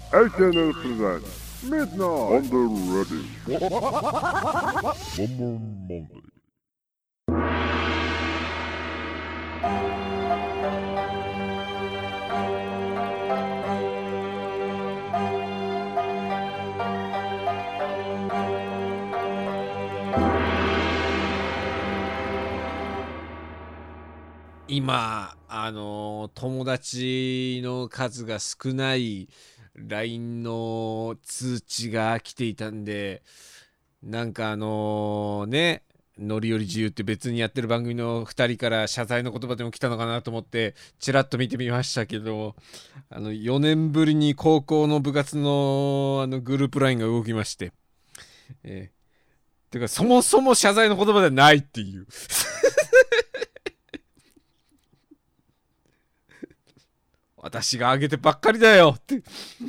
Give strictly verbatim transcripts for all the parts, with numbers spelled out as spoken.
エーティーエヌエル presents Midnight on the Ready One More Monday。 今あの友達の数が少ない ライン の通知が来ていたんで、なんかあのね乗り降り自由って別にやってる番組のふたりから謝罪の言葉でも来たのかなと思ってちらっと見てみましたけど、あのよねんぶりに高校の部活のあのグループ ライン が動きまして、えー、てかそもそも謝罪の言葉ではないっていう私が上げてばっかりだよって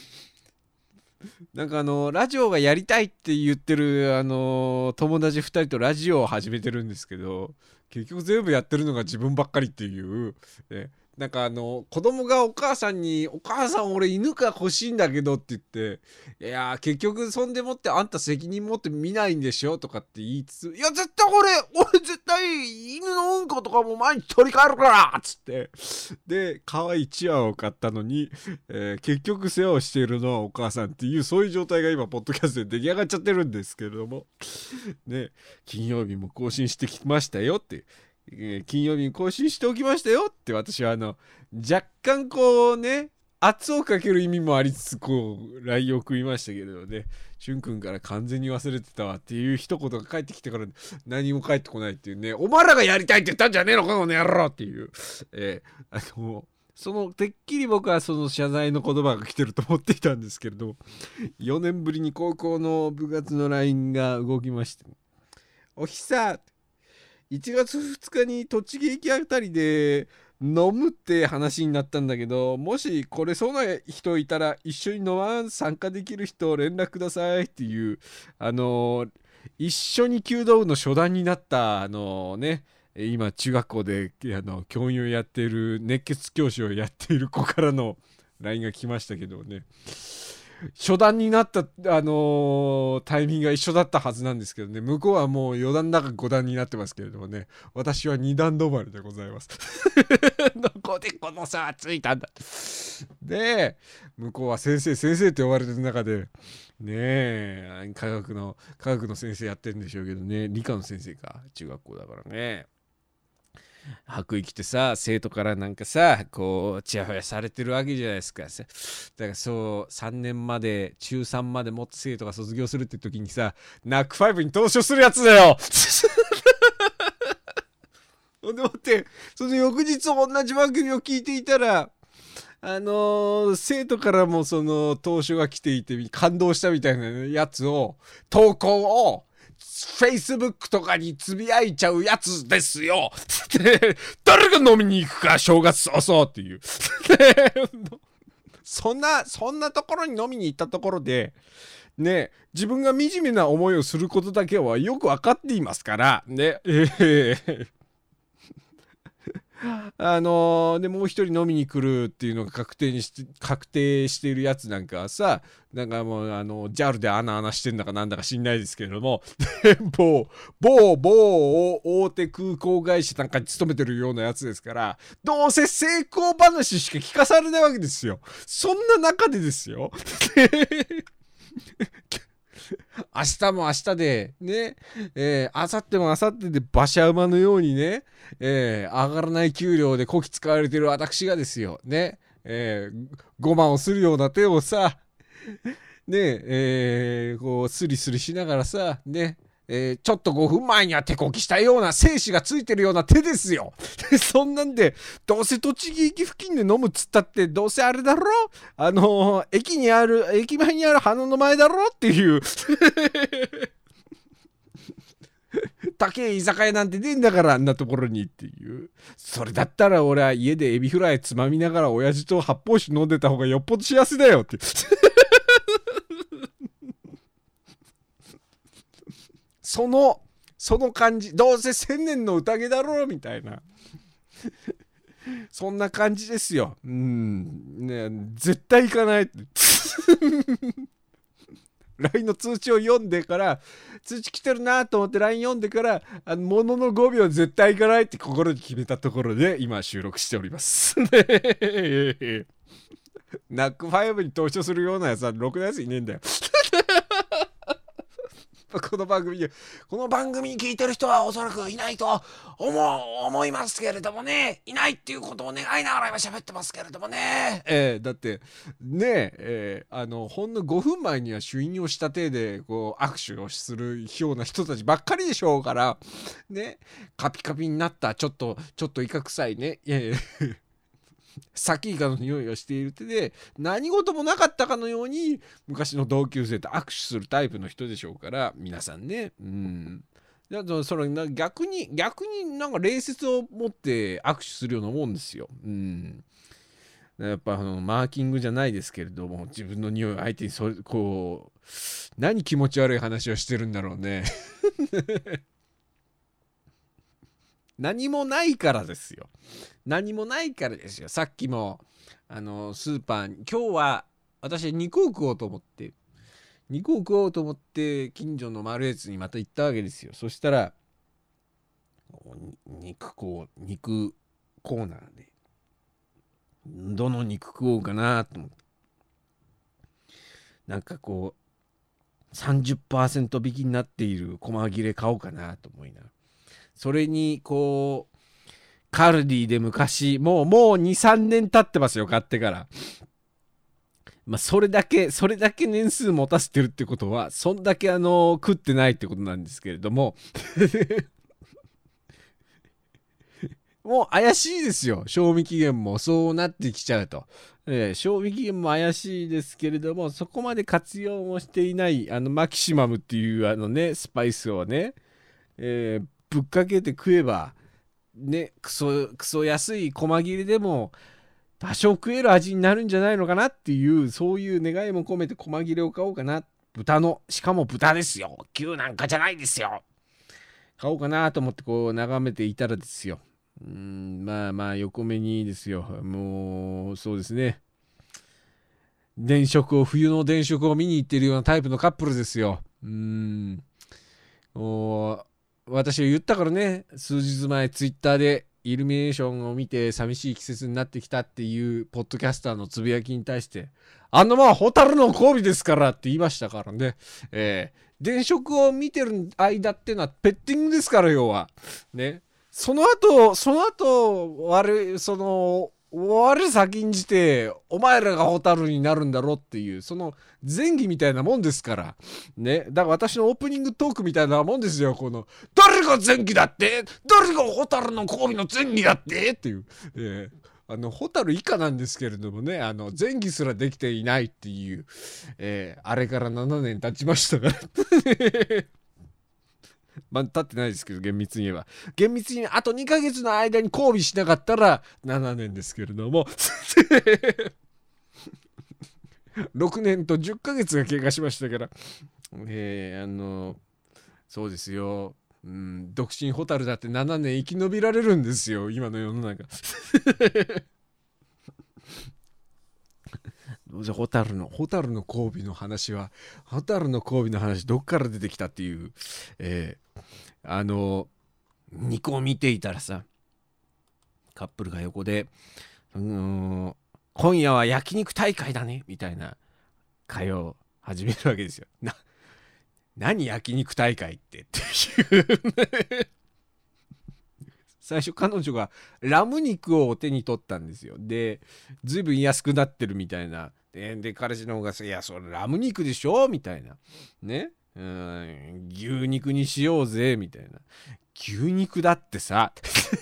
なんかあのラジオがやりたいって言ってるあの友達ふたりとラジオを始めてるんですけど、結局全部やってるのが自分ばっかりっていう、ね、なんかあの子供がお母さんにお母さん俺犬が欲しいんだけどって言って、いや結局そんでもってあんた責任持って見ないんでしょとかって言いつつ、いや絶対俺俺絶対犬のうんことかも毎日取り替えるからっつってで可愛いチワワを買ったのに、えー、結局世話をしているのはお母さんっていうそういう状態が今ポッドキャストで出来上がっちゃってるんですけれどもね、金曜日も更新してきましたよって、えー、金曜日に更新しておきましたよって私はあの若干こうね圧をかける意味もありつつこう ライン を送りましたけれどね、しゅんくんから完全に忘れてたわっていう一言が返ってきてから何も返ってこないっていうね、お前らがやりたいって言ったんじゃねえのこの野郎っていう、えー、あのそのてっきり僕はその謝罪の言葉が来てると思っていたんですけれど、よねんぶりに高校の部活の ライン が動きまして、おひさいちがつふつかに栃木駅あたりで飲むって話になったんだけど、もし来れそうな人いたら一緒に飲まん参加できる人連絡くださいっていう、あのー、一緒に弓道部の初段になったあのね今中学校であの教員をやっている熱血教師をやっている子からの ライン が来ましたけどね、初段になった、あのー、タイミングが一緒だったはずなんですけどね、向こうはもうよ段だかご段になってますけれどもね、私はに段止まりでございますどこでこの差はついたんだで、向こうは先生先生って呼ばれてる中でねえ科学の科学の先生やってるんでしょうけどね、理科の先生か、中学校だからね、白衣着てさ生徒からなんかさこうチヤホヤされてるわけじゃないですか。だからそうさんねんまでちゅうさんまでもっと生徒が卒業するって時にさナックファイブに投書するやつだよほんでもってその翌日同じ番組を聞いていたらあのー、生徒からもその投書が来ていて感動したみたいなやつを投稿をFacebook とかにつぶやいちゃうやつですよって誰が飲みに行くか正月早々っていうそんなそんなところに飲みに行ったところでね、自分が惨めな思いをすることだけはよく分かっていますからね、えーあのー、でもう一人飲みに来るっていうのが確定にして確定しているやつなんかはさ、なんかもうあの ジャル で穴穴してんだかなんだか知んないですけれども某某某大手空港会社なんかに勤めてるようなやつですから、どうせ成功話しか聞かされないわけですよ。そんな中でですよ明日も明日でね、えー、明後日も明後日で馬車馬のようにね、えー、上がらない給料でこき使われてる私がですよね、えー、ごまをするような手をさねえー、こうスリスリしながらさね、えー、ちょっとごふんまえには手こきしたような精子がついてるような手ですよそんなんでどうせ栃木駅付近で飲むっつったってどうせあれだろ、あのー、駅にある駅前にある花の前だろっていう高い居酒屋なんてねえんだからあんなところにっていう、それだったら俺は家でエビフライつまみながら親父と発泡酒飲んでた方がよっぽど幸せだよってそのその感じ、どうせ千年の宴だろうみたいなそんな感じですよ。うんね、絶対行かないライン の通知を読んでから通知来てるなと思って ライン 読んでからあのもののごびょう絶対行かないって心に決めたところで今収録しておりますナックファイブに投資するようなやつはろくなやついねえんだよこの番組この番組に聞いてる人はおそらくいないと思う思いますけれどもね、いないっていうことを願いながら今喋ってますけれどもね、えー、だってねえー、あのほんのごふんまえには朱印をした手でこう握手をするような人たちばっかりでしょうからね、カピカピになったちょっとちょっとイカ臭いね、いやいやサキイカの匂いがしている手で何事もなかったかのように昔の同級生と握手するタイプの人でしょうから皆さんね、うん、それ逆に逆になんか礼節を持って握手するようなもんですよ、うん、やっぱあのマーキングじゃないですけれども自分の匂いを相手にそれこう何気持ち悪い話をしてるんだろうね何もないからですよ。何もないからですよ。さっきもあのスーパーに今日は私は肉を食おうと思って肉を食おうと思って近所のマルエツにまた行ったわけですよ。そしたら肉こう肉コーナーでどの肉食おうかなと思ってなんかこう さんじゅっパーセント 引きになっている細切れ買おうかなと思いながらそれにこうカルディで昔もうもう にさんねん経ってますよ買ってから、まあ、それだけそれだけ年数持たせてるってことはそんだけあの食ってないってことなんですけれどももう怪しいですよ賞味期限もそうなってきちゃうと、えー、賞味期限も怪しいですけれどもそこまで活用もしていないあのマキシマムっていうあのねスパイスをね、えーぶっかけて食えばねクソクソ安い細切れでも多少食える味になるんじゃないのかなっていうそういう願いも込めて細切れを買おうかな豚のしかも豚ですよ牛なんかじゃないですよ買おうかなと思ってこう眺めていたらですようーんまあまあ横目にですよもうそうですね電飾を冬の電飾を見に行っているようなタイプのカップルですようーんもう私は言ったからね数日前ツイッターでイルミネーションを見て寂しい季節になってきたっていうポッドキャスターのつぶやきに対してあのまあホタルの交尾ですからって言いましたからね、えー、電飾を見てる間っていうのはペッティングですから要はねその後その後悪いその我先んじてお前らがホタルになるんだろっていうその前儀みたいなもんですからねだから私のオープニングトークみたいなもんですよこの誰が前儀だって誰がホタルの交尾の前儀だってっていう、えー、あのホタル以下なんですけれどもねあの前儀すらできていないっていう、えー、あれからななねん経ちましたからまあ、経ってないですけど厳密に言えば厳密にあとにかげつの間に交尾しなかったらななねんですけれどもろくねんとじゅっかげつが経過しましたからえー、あのそうですよ、うん、独身ホタルだってななねん生き延びられるんですよ今の世の中ホタルのホタルの交尾の話はホタルの交尾の話どっから出てきたっていう、えー、あの肉を見ていたらさカップルが横でうーん今夜は焼肉大会だねみたいな会を始めるわけですよ。な何焼肉大会ってっていう最初彼女がラム肉を手に取ったんですよ。でずいぶん安くなってるみたいなで, で彼氏の方がいやそれラム肉でしょみたいなねうん牛肉にしようぜみたいな牛肉だってさ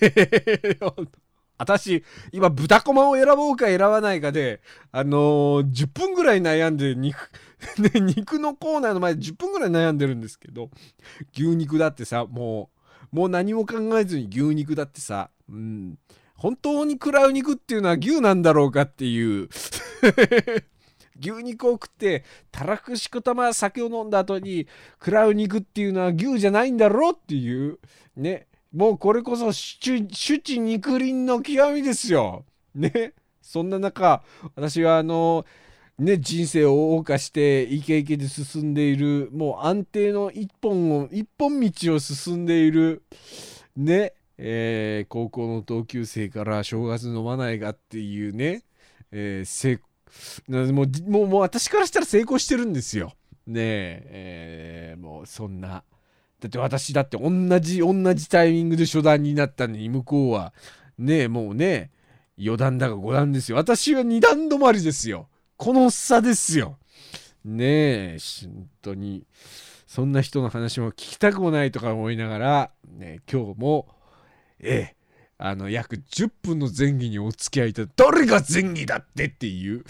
私今豚こまを選ぼうか選ばないかであのー、じゅっぷんぐらい悩んで肉ね肉のコーナーの前でじゅっぷんぐらい悩んでるんですけど牛肉だってさもうもう何も考えずに牛肉だってさうん本当に食らう肉っていうのは牛なんだろうかっていう牛肉を食ってたらふしくたま酒を飲んだ後に食らう肉っていうのは牛じゃないんだろうっていうねもうこれこそ主治肉林の極みですよね。そんな中私はあのね、人生を謳歌してイケイケで進んでいる、もう安定の一本を一本道を進んでいるね、えー高校の同級生から正月飲まないがっていうね、えー成なもうもうもう私からしたら成功してるんですよねえ。えーもうそんな、だって私だって同じ同じタイミングで初段になったのに、向こうはねえもうねよ段だかご段ですよ。私はに段止まりですよ。この差ですよねえ。本当にそんな人の話も聞きたくもないとか思いながら、ね、今日もええあの約じゅっぷんの前戯にお付き合いいただいて、誰が前戯だってっていう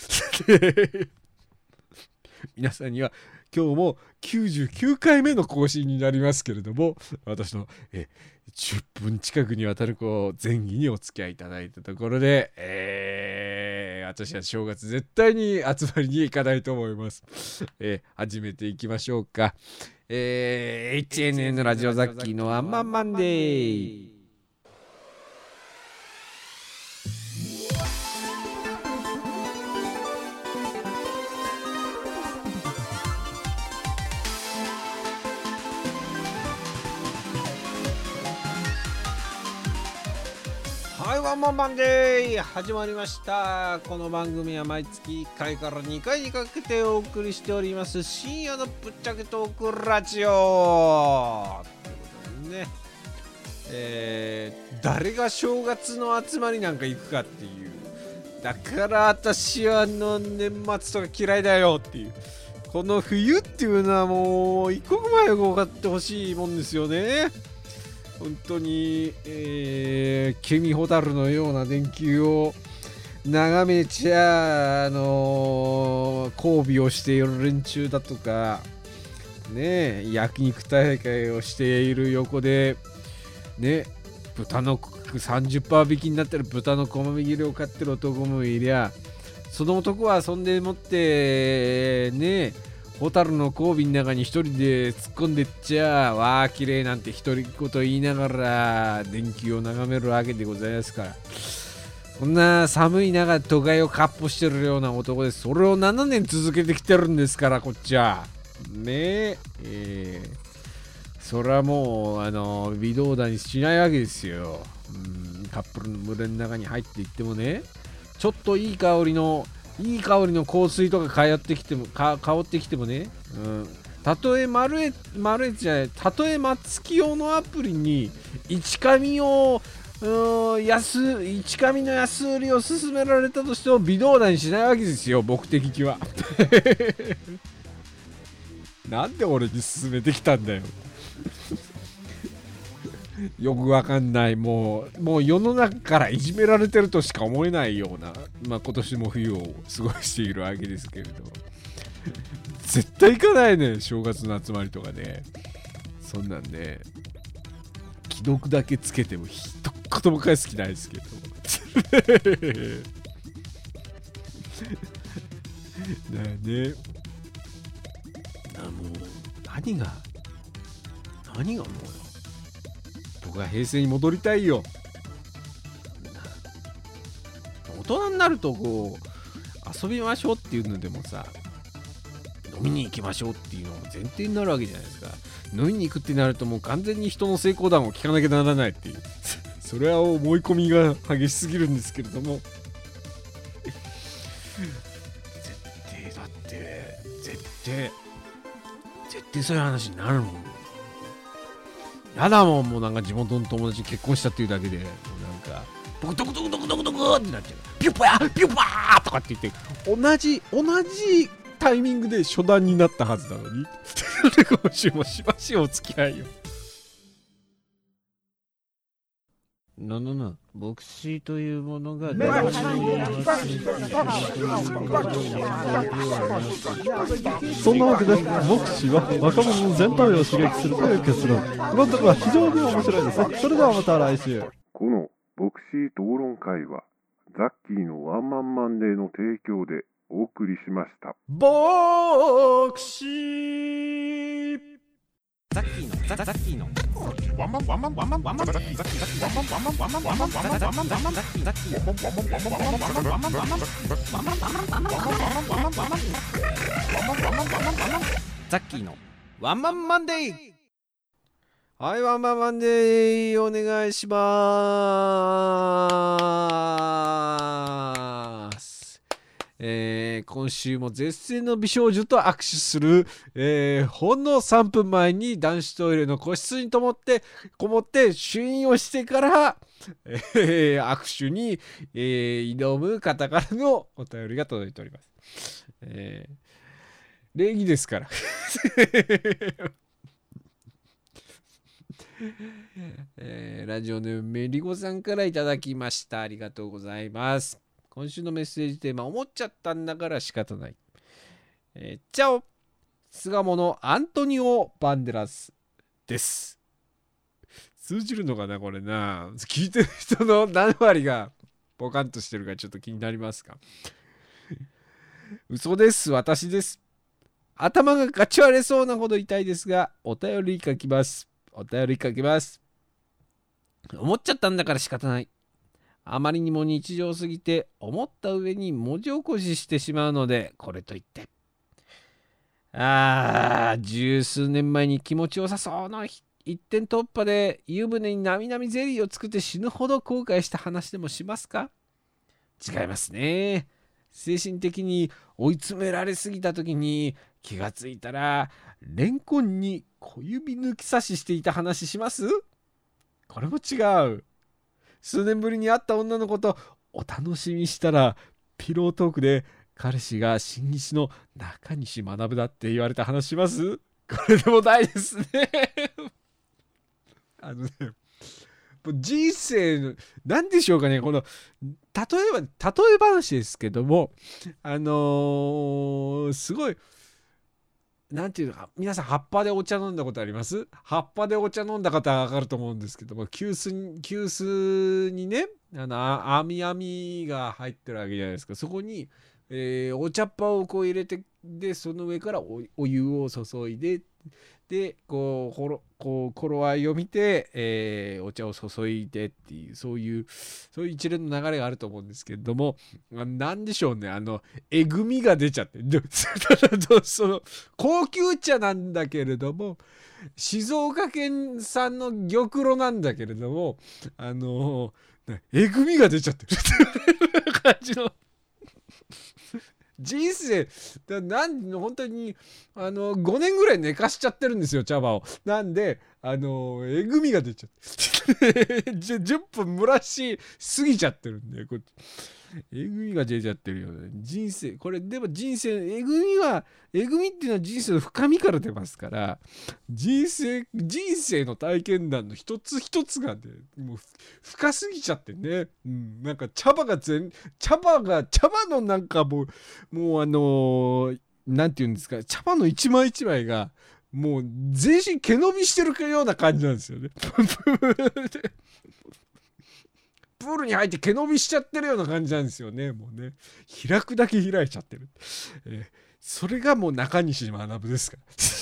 皆さんには今日もきゅうじゅうきゅうかいめの更新になりますけれども、私のえじゅっぷん近くにわたるこう前戯にお付き合いいただいたところで、えー、私は正月絶対に集まりに行かないと思います。えー、始めていきましょうか。えー、エイチエヌエヌ ラジオザッキーのワンマンマンデー。はい、ワンマンマンデー始まりました。この番組は毎月いっかいからにかいにかけてお送りしております深夜のぶっちゃけトークラジオということでね、えー、誰が正月の集まりなんか行くかっていう、だから私はあの年末とか嫌いだよっていう、この冬っていうのはもう一刻も早く分かってほしいもんですよね。本当に、えー、ケミホタルのような電球を眺めちゃ、あのー、交尾をしている連中だとかね、焼肉大会をしている横でね、豚の さんじゅっパーセント 引きになってる豚のこまみ切りを買ってる男もいりゃ、その男は遊んでもってね、ホタルの交尾の中に一人で突っ込んでっちゃ、わー綺麗なんて独り言言いながら電球を眺めるわけでございますから、こんな寒い中都会をかっ歩してるような男です。それをななねん続けてきてるんですから、こっちはねえ、えー、それはもうあの微動だにしないわけですよ。うん、カップルの群れの中に入っていってもね、ちょっといい香りのいい香りの香水とか香ってきてもか香ってきてもね、うん、たとえマルエマルエじゃないたとえマツキ用のアプリに一紙をうん安一紙の安売りを勧められたとしても微動だにしないわけですよ、僕的にはなんで俺に勧めてきたんだよよくわかんない、もうもう世の中からいじめられてるとしか思えないような、まあ今年も冬を過ごしているわけですけれど絶対行かないね、正月の集まりとかね。そんなんね、既読だけつけても一言も返す気ないですけどだよね。あもう何が何がもう僕は平成に戻りたいよ。大人になるとこう遊びましょうっていうのでもさ、飲みに行きましょうっていうのが前提になるわけじゃないですか。飲みに行くってなるともう完全に人の成功談を聞かなきゃならないっていうそれは思い込みが激しすぎるんですけれども絶対だって絶対絶対そういう話になるもん。やだもん、もうなんか地元の友達結婚したっていうだけで、もうなんか僕ドクドクドクドクドクってなっちゃう。ピュッパーピュッパーとかって言って同じ同じタイミングで初段になったはずなのに今週もしばしお付き合いよ。ななな牧師というものが大事なそんなわけで牧師は若者の全体を刺激するという結論。今のところは非常に面白いですね。それではまた来週。 この牧師討論会はザッキーのワンマンマンデーの提供でお送りしました。 牧師ザッキーのザザッキーのザッキーのワンマンマンデー。 はい、ワンマンマンデーお願いします。えー、今週も絶世の美少女と握手する、えー、ほんのさんぷんまえに男子トイレの個室にともってこもって朱印をしてから、えー、握手に、えー、挑む方からのお便りが届いております。えー、礼儀ですから。えー、ラジオネームメリゴさんからいただきました。ありがとうございます。今週のメッセージテーマ、思っちゃったんだから仕方ない。えー、チャオ巣鴨のアントニオ・バンデラスです。通じるのかなこれな。聞いてる人の何割がポカンとしてるかちょっと気になりますか。嘘です。私です。頭がかち割れそうなほど痛いですが、お便り書きます。お便り書きます。思っちゃったんだから仕方ない。あまりにも日常すぎて思った上に文字起こししてしまうので、これといって。ああ、十数年前に気持ちよさそうな一点突破で湯船になみなみゼリーを作って死ぬほど後悔した話でもしますか？違いますね。精神的に追い詰められすぎた時に気がついたらレンコンに小指抜き差ししていた話します？これも違う。数年ぶりに会った女の子とお楽しみしたらピロートークで彼氏が新日の中西学だって言われた話します？これでもないですね。あのね、人生の何でしょうかね、この例えば例え話ですけども、あのー、すごいなんていうのか、皆さん葉っぱでお茶飲んだことあります？葉っぱでお茶飲んだ方は分かると思うんですけども、急須に急須にね、あの網網が入ってるわけじゃないですか。そこに、えー、お茶っ葉をこう入れて、でその上から お, お湯を注いで、でこうほろこう頃合いを見て、えー、お茶を注いでっていう、そういうそういう一連の流れがあると思うんですけれども、なんでしょうね、あのえぐみが出ちゃってその高級茶なんだけれども、静岡県産の玉露なんだけれども、あのえぐみが出ちゃってるっていう感じの人生だ。なん本当にあのごねんぐらい寝かしちゃってるんですよ、茶葉を。なんであのえぐみが出ちゃってじゅっぷん蒸らしすぎちゃってるんで、これえぐみが出ちゃってるよね。人生これでも人生えぐみはえぐみっていうのは人生の深みから出ますから、人生人生の体験談の一つ一つがね、もう深すぎちゃってね、うん、なんか茶葉が全茶葉が茶葉のなんかもうもうあのー、なんていうんですか、茶葉の一枚一枚がもう全身毛伸びしてるような感じなんですよね。プールに入って毛伸びしちゃってるような感じなんですよね。もうね、開くだけ開いちゃってる、えー、それがもう中西学です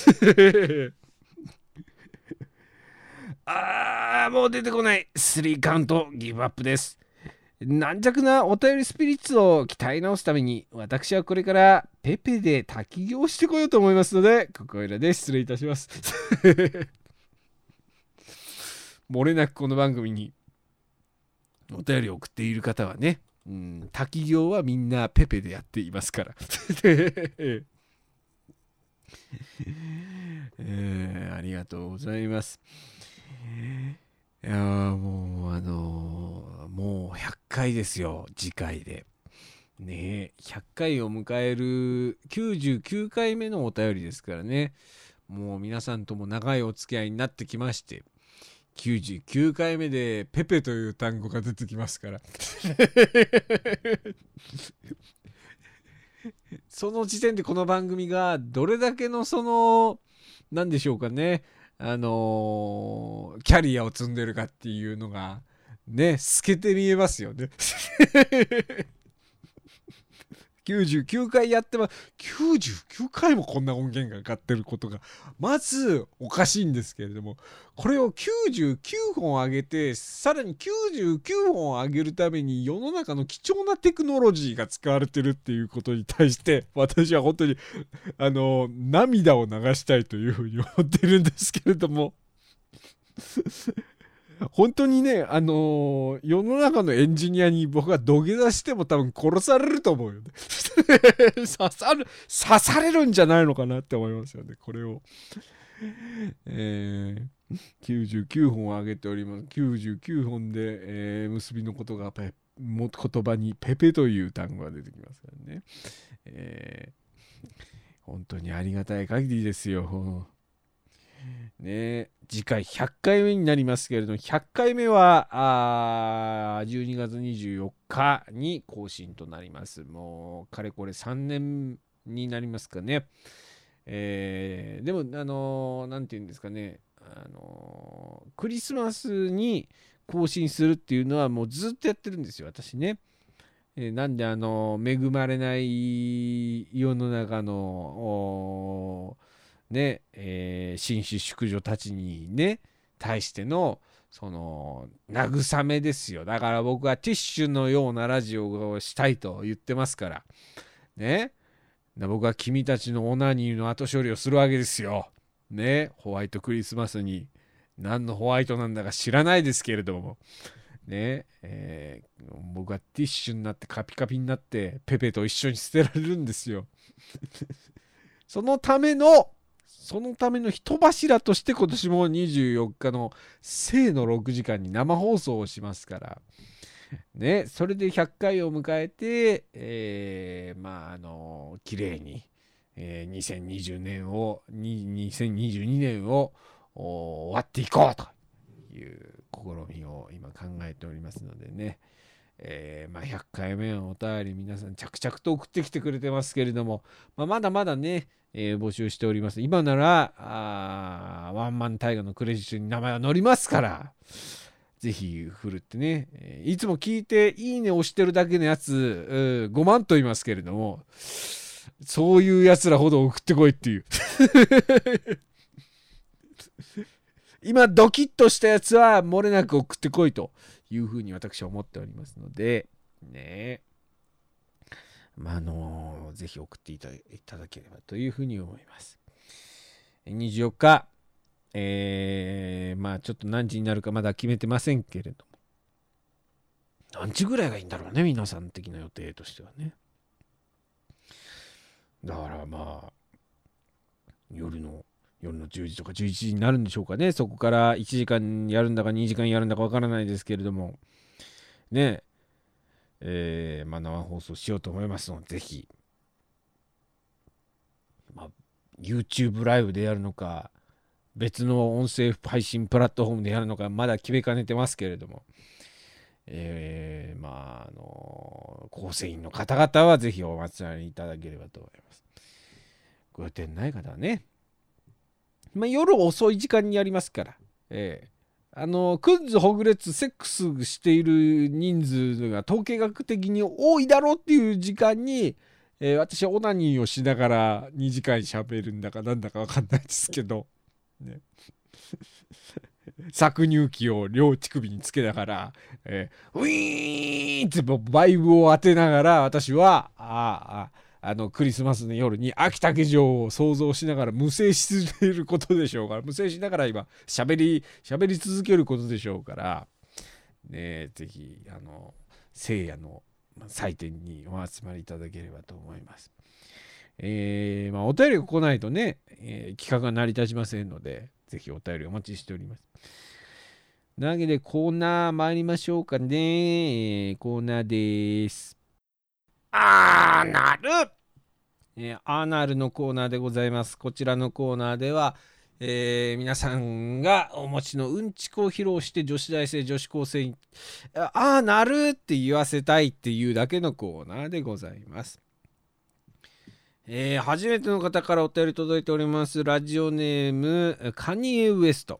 からあー、もう出てこない。スリーカウントギブアップです。軟弱なお便りスピリッツを鍛え直すために、私はこれからペペで滝行してこようと思いますので、ここいらで失礼いたします漏れなくこの番組にお便りを送っている方はね、うん、滝行はみんなペペでやっていますから、えー、ありがとうございます。いやもうあのー、もうひゃっかいですよ、次回でね。ひゃっかいを迎えるきゅうじゅうきゅうかいめのお便りですからね。もう皆さんとも長いお付き合いになってきまして、きゅうじゅうきゅうかいめでペペという単語が出てきますからその時点でこの番組がどれだけのその何でしょうかね、あのー、キャリアを積んでるかっていうのがね透けて見えますよねきゅうじゅうきゅうかいやってます。きゅうじゅうきゅうかいもこんな音源が上がってることがまずおかしいんですけれども、これをきゅうじゅうきゅうほん上げて、さらにきゅうじゅうきゅうほん上げるために世の中の貴重なテクノロジーが使われてるっていうことに対して、私は本当にあの涙を流したいというふうに思ってるんですけれども本当にね、あのー、世の中のエンジニアに僕が土下座しても多分殺されると思うよね刺さる刺されるんじゃないのかなって思いますよね、これを。えー、きゅうじゅうきゅうほん上げております。きゅうじゅうきゅうほんで、えー、結びのことがペも言葉にペペという単語が出てきますからね、えー、本当にありがたい限りですよ。ね、次回ひゃっかいめになりますけれども、ひゃっかいめはあじゅうにがつにじゅうよっかに更新となります。もうかれこれさんねんになりますかね。えー、でもあのー、なんていうんですかね、あのー、クリスマスに更新するっていうのはもうずっとやってるんですよ、私ね。えー、なんであのー、恵まれない世の中のねえー、紳士淑女たちにね対してのその慰めですよ。だから僕はティッシュのようなラジオをしたいと言ってますからね。僕は君たちのオナニーの後処理をするわけですよね。ホワイトクリスマスに何のホワイトなんだか知らないですけれどもね、えー、僕はティッシュになってカピカピになってペペと一緒に捨てられるんですよそのためのそのための人柱として今年もにじゅうよっかの正のろくじかんに生放送をしますからね。それでひゃっかいを迎えて、えー、まああの綺麗に、えー、にせんにじゅうねんをにせんにじゅうにねんを終わっていこうという試みを今考えておりますのでね。えーまあ、ひゃっかいめのお便り皆さん着々と送ってきてくれてますけれども、まあ、まだまだね、えー、募集しております。今ならあワンマンタイガーのクレジットに名前が載りますからぜひ振るってね、えー、いつも聞いていいね押してるだけのやつごまんと言いますけれども、そういうやつらほど送ってこいっていう今ドキッとしたやつは漏れなく送ってこいというふうに私は思っておりますのでね、まああのぜひ送っていただければというふうに思います。にじゅうよっか、えー、まあちょっと何時になるかまだ決めてませんけれども、何時ぐらいがいいんだろうね、皆さん的な予定としてはね。だからまあ夜の夜のじゅうじとかじゅういちじになるんでしょうかね。そこからいちじかんやるんだかにじかんやるんだかわからないですけれどもねえ、えー、まあ生放送しようと思いますので、ぜひ、まあ、YouTube ライブでやるのか別の音声配信プラットフォームでやるのかまだ決めかねてますけれども、えー、まああの構成員の方々はぜひお集まりいただければと思います。ご予定ない方はね、まあ、夜遅い時間にやりますから、えー、あのクンズほぐれつセックスしている人数が統計学的に多いだろうっていう時間に、えー、私はオナニーをしながらにじかん喋るんだかなんだか分かんないですけど、ね、搾乳機を両乳首につけながら、えー、ウィーンってバイブを当てながら私はあああのクリスマスの夜に秋竹城を想像しながら無声していることでしょうから無声しながら今喋り喋り続けることでしょうからね、ぜひあの聖夜の祭典にお集まりいただければと思います。えーまあ、お便りが来ないとね、えー、企画が成り立ちませんのでぜひお便りお待ちしております。なわけでコーナー参りましょうかね。コーナーです。アーナル、えー、アーナルのコーナーでございます。こちらのコーナーでは、えー、皆さんがお持ちのうんちくを披露して女子大生女子高生にアーナルって言わせたいっていうだけのコーナーでございます。えー、初めての方からお便り届いております。ラジオネームカニエ・ウエスト、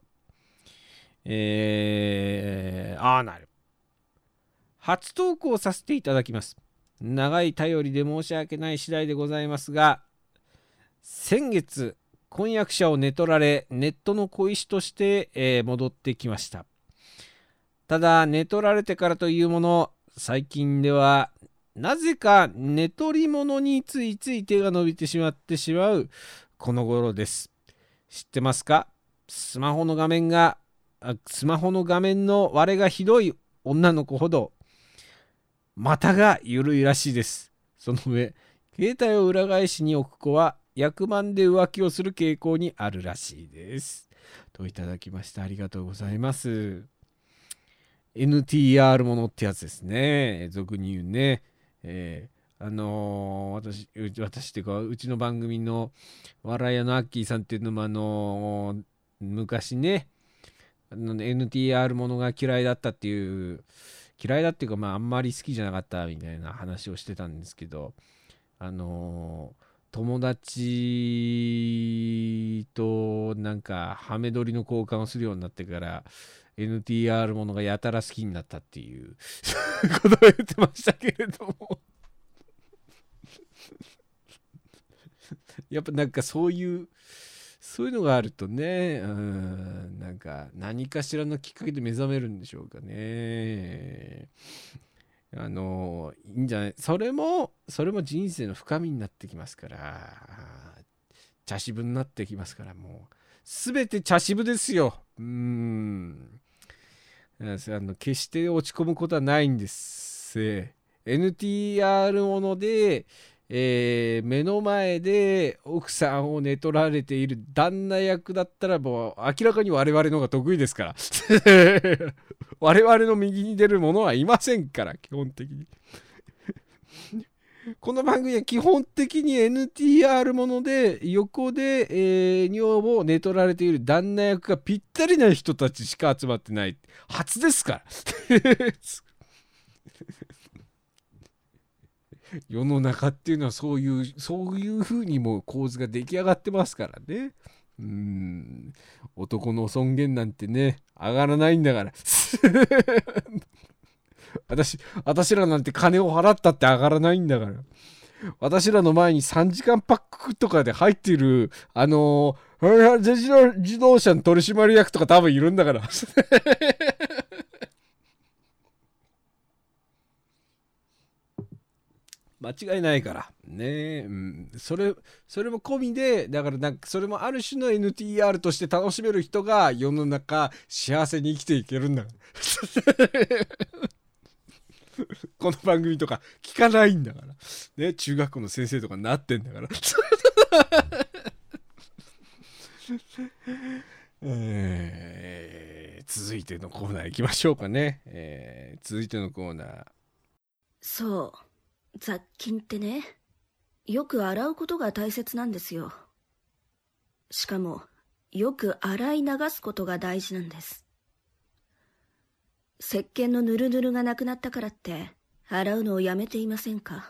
えー、アーナル初投稿させていただきます。 長い便りで申し訳ない次第でございますが、先月婚約者を寝取られネットの小石として、えー戻ってきました。ただ寝取られてからというもの、最近ではなぜか寝取り物についつい手が伸びてしまってしまうこの頃です。知ってますか？スマホの画面があスマホの画面の割れがひどい女の子ほど股が緩いらしいです。その上、携帯を裏返しに置く子は役満で浮気をする傾向にあるらしいです。といただきました。ありがとうございます。エヌティーアール ものってやつですね。俗に言うね。えー、あのー、私、う私っていうか、うちの番組の笑い屋のアッキーさんっていうのも、あのー、昔ね、あの エヌティーアール ものが嫌いだったっていう、嫌いだっていうか、まあ、あんまり好きじゃなかったみたいな話をしてたんですけど、あのー、友達となんかハメ撮りの交換をするようになってから エヌティーアール ものがやたら好きになったっていうことを言ってましたけれどもやっぱなんかそういうそういうのがあるとね、うん、なんか何かしらのきっかけで目覚めるんでしょうかね。あのいいんじゃない、それもそれも人生の深みになってきますから、茶渋になってきますから、もう全て茶渋ですよ。うーんあの決して落ち込むことはないんです。エヌティーアール もので、えー目の前で奥さんを寝取られている旦那役だったら、もう明らかに我々の方が得意ですから我々の右に出る者はいませんから、基本的にこの番組は基本的に エヌティーアール もので横で、えー、女房を寝取られている旦那役がぴったりな人たちしか集まってない初ですから世の中っていうのはそういうそういう風にも構図が出来上がってますからね。うーん男の尊厳なんてね上がらないんだから私私らなんて金を払ったって上がらないんだから。私らの前にさんじかんパックとかで入っているあのー、自動自動車の取締役とか多分いるんだから間違いないからね、うん、それそれも込みで、だからなんかそれもある種の エヌティーアール として楽しめる人が世の中幸せに生きていけるんだこの番組とか聞かないんだからね、中学校の先生とかになってんだからえー、続いてのコーナー行きましょうかね、えー、続いてのコーナー、 そう、雑菌ってね、よく洗うことが大切なんですよ。しかもよく洗い流すことが大事なんです。石鹸のヌルヌルがなくなったからって洗うのをやめていませんか？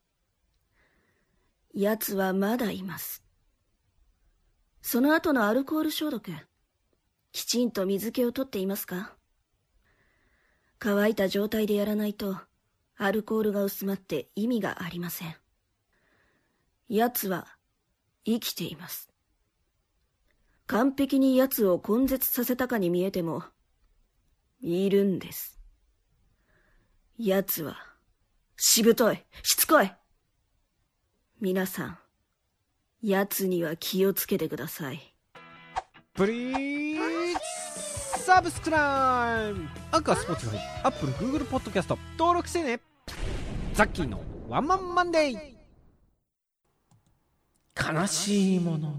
やつはまだいます。その後のアルコール消毒、きちんと水気を取っていますか？乾いた状態でやらないとアルコールが薄まって意味がありません。やつは生きています。完璧にやつを根絶させたかに見えてもいるんです。やつはしぶとい、しつこい。皆さん、やつには気をつけてください。 プリーズサブスクライブ、アンカー、スポーツファイ、アップル、グーグルポッドキャスト登録してね。ザッキーのワンマンマンデー。 悲しいもの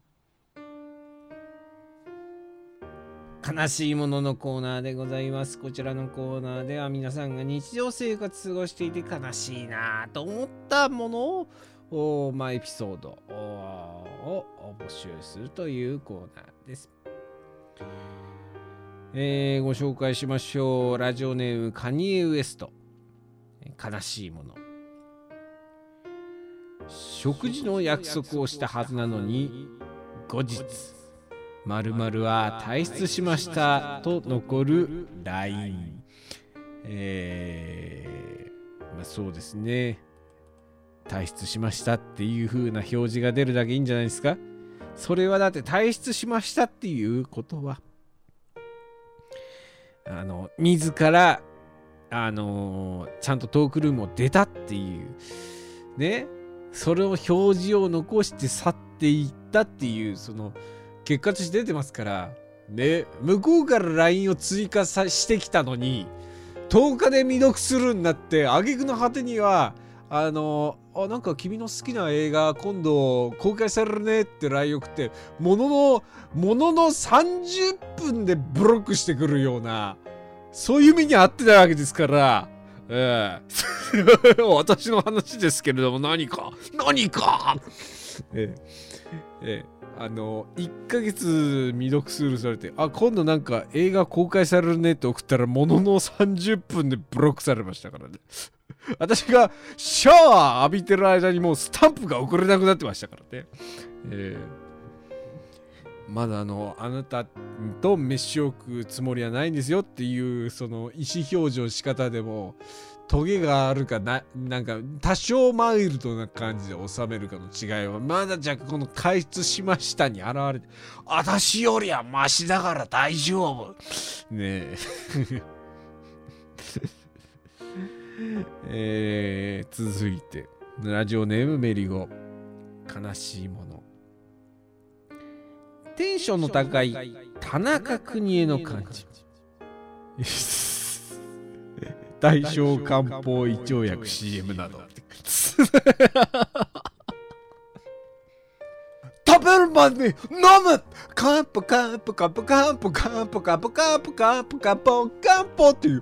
悲しいもののコーナーでございます。こちらのコーナーでは皆さんが日常生活過ごしていて悲しいなと思ったものを、まあ、エピソードを募集するというコーナーです。えー、ご紹介しましょう。ラジオネームカニエ・ウエスト。悲しいもの。食事の約束をしたはずなのに後日〇〇は退出しましたと残る ライン、えー、 まあ、そうですね。退出しましたっていう風な表示が出るだけいいんじゃないですか。それはだって退出しましたっていうことは、あの、自ら、あのー、ちゃんとトークルームを出たっていう、ね、それを表示を残して去っていったっていう、その、結果として出てますから、ね、向こうから ライン を追加さしてきたのに、とおかで未読するんだって、挙句の果てには、あのあなんか君の好きな映画今度公開されるねって ライン 送ってもののもののさんじゅっぷんでブロックしてくるような、そういう目に遭ってたわけですから、ええ、私の話ですけれども、何か何かええええ、あのいっかげつ未読スルーされて、あ今度なんか映画公開されるねって送ったらもののさんじゅっぷんでブロックされましたからね。私がシャワー浴びてる間にもうスタンプが送れなくなってましたからね。えー、まだあのあなたと飯を食うつもりはないんですよっていうその意思表示の仕方でもトゲがあるかな、なんか多少マイルドな感じで収めるかの違いはまだ若干この開出しましたに現れて、私よりはマシだから大丈夫ねえ。えー、続いてラジオネームメリゴ、悲しいもの。テンションの高い田中邦衛の感じ。大正漢方胃腸薬 シーエム など食べる前に飲むカンポカンポカンポカンポカンポカンポカンポカンポカンポカンポっていう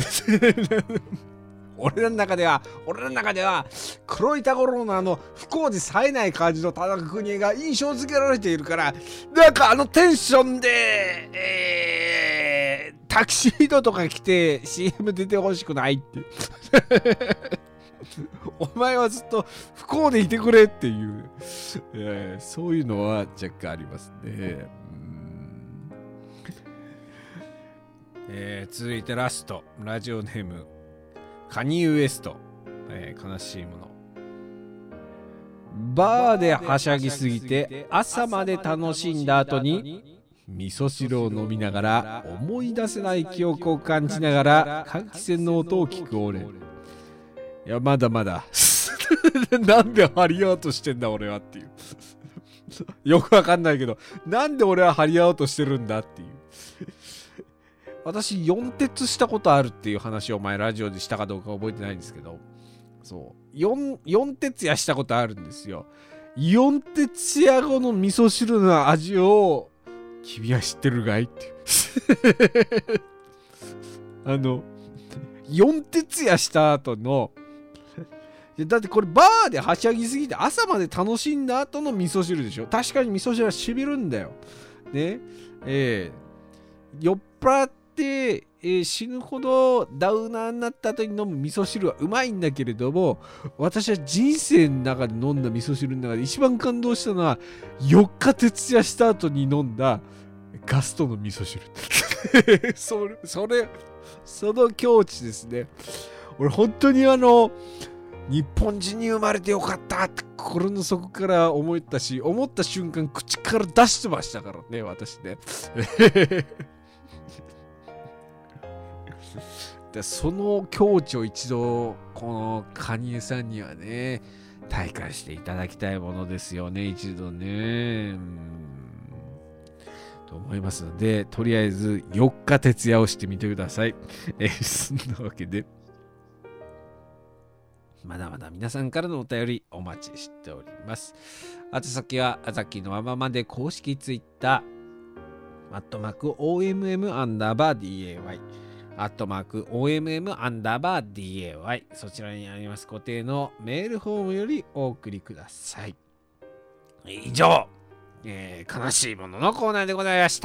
俺らの中では、俺らの中では、黒いタコロのあの、不幸で冴えない感じの田中邦衛が印象付けられているから、なんかあのテンションで、えー、タキシードとか着て シーエム 出てほしくないって。お前はずっと不幸でいてくれっていう、えー、そういうのは若干ありますね。うんえー、続いてラスト、ラジオネーム。カニウエスト、えー、悲しいもの。バーではしゃぎすぎて朝まで楽しんだ後に味噌汁を飲みながら思い出せない記憶を感じながら換気扇の音を聞く俺。いやまだまだなんで張り合おうとしてんだ俺はっていうよくわかんないけど、なんで俺は張り合おうとしてるんだっていう。私よん鉄したことあるっていう話を前ラジオでしたかどうか覚えてないんですけど、そう 4, 4鉄やしたことあるんですよ。よん鉄や後の味噌汁の味を君は知ってるかいってあのよん鉄やした後のだってこれバーではしゃぎすぎて朝まで楽しんだ後の味噌汁でしょ。確かに味噌汁はしびるんだよね。えー、酔っ払ってで、えー、死ぬほどダウナーになった後に飲む味噌汁はうまいんだけれども、私は人生の中で飲んだ味噌汁の中で一番感動したのはよっか徹夜した後に飲んだガストの味噌汁それそれその境地ですね。俺本当にあの日本人に生まれてよかったって心の底から思ったし、思った瞬間口から出してましたからね私ねでその境地を一度このカニエさんにはね体感していただきたいものですよね、一度ね。うんと思いますので、とりあえずよっか徹夜をしてみてください。えー、そんなわけでまだまだ皆さんからのお便りお待ちしております。あと先はあざきのまままで公式ツイッターアットマーク オーエムエム アンダーバー ディーエーワイアットマーク オーエムエム アンダーバー ディーエーワイ、 そちらにあります固定のメールフォームよりお送りください。以上、えー、悲しいもののコーナーでございました。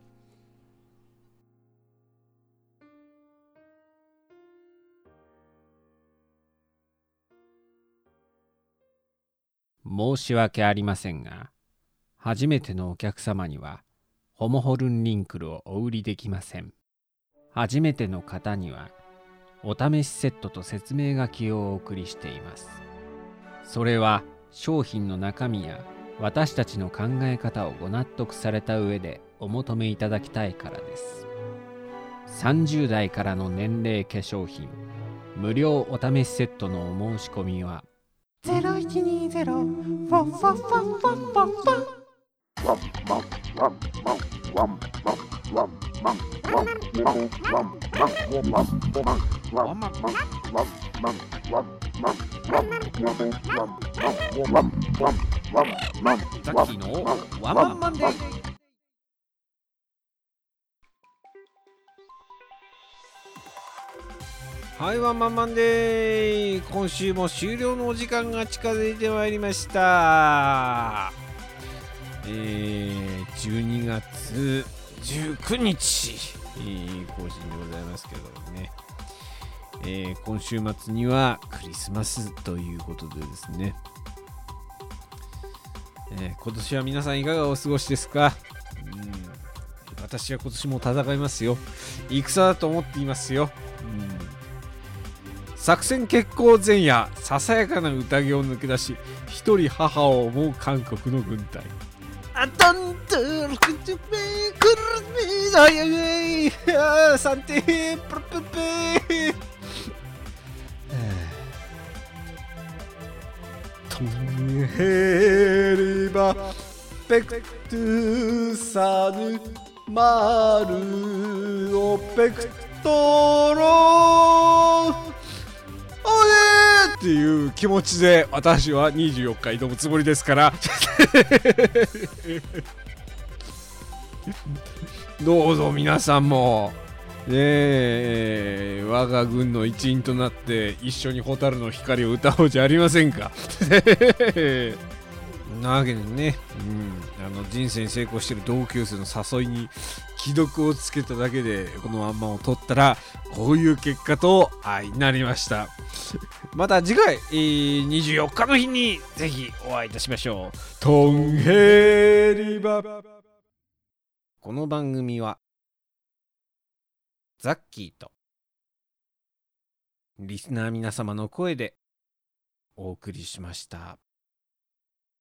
申し訳ありませんが、初めてのお客様にはホモホルンリンクルをお売りできません。初めての方にはお試しセットと説明書きをお送りしています。それは商品の中身や私たちの考え方をご納得された上でお求めいただきたいからです。さんじゅう代からの年齢化粧品無料お試しセットのお申し込みはゼロいちにゼロフォッフォッフォッフォッフォッフォッザッキーのワンマンマンデー。 はい、ワンマンマンデー。今週も終了のお時間が近づいてまいりました。えー、じゅうにがつじゅうくにち、えー、更新でございますけどね、えー、今週末にはクリスマスということでですね、えー、今年は皆さんいかがお過ごしですか？うん、私は今年も戦いますよ。戦だと思っていますよ。うん作戦決行前夜、ささやかな宴を抜け出し、一人母を思う韓国の軍隊。あたんとるくちゅぺーくるみーだややいやさんてープルプペートンヘリバペクトゥサヌマルオペクトロおねーっていう気持ちで私はにじゅうよっか挑むつもりですからどうぞ皆さんもねえ我が軍の一員となって一緒に蛍の光を歌おうじゃありませんかなわけでね、うん、あの人生に成功している同級生の誘いに既読をつけただけでこのワンマンを取ったらこういう結果となりました。また次回、えー、にじゅうよっかの日にぜひお会いいたしましょう。トンヘリバ。この番組はザッキーとリスナー皆様の声でお送りしました。